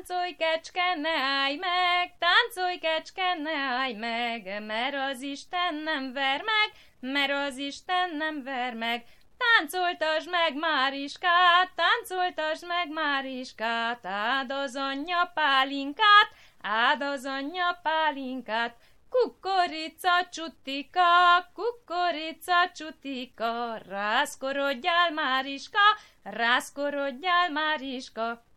Táncolj, kecske, ne állj meg, táncolj, kecske, ne állj meg, mert az Isten nem ver meg, mert az Isten nem ver meg. Táncoltasd meg Máriskát, táncoltasd meg Máriskát, áld az anyja pálinkát, áld az anyja pálinkát. Kukorica csutika, rászkorodjál Máriska, rászkorodjál Máriska.